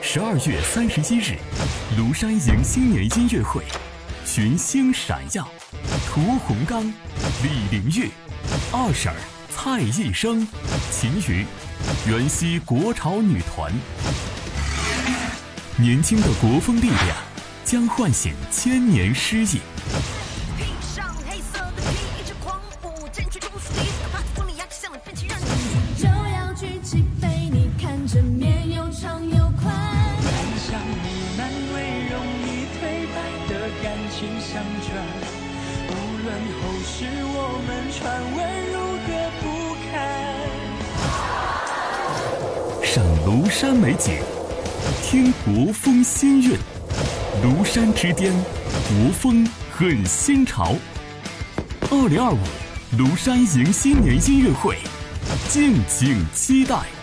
12月31日，庐山迎新年音乐会，群星闪耀，屠洪刚、李玲玉、二婶蔡艺生、秦瑜，原西国潮女团。年轻的国风力量将唤醒千年诗意。 就要举起杯，你看着面又长又宽。 爱上你难为容易颓败的感情相传，无论后世我们传闻如何不堪。 赏庐山美景，听国风新韵。庐山之巅，国风很新潮。2025庐山迎新年音乐会，敬请期待。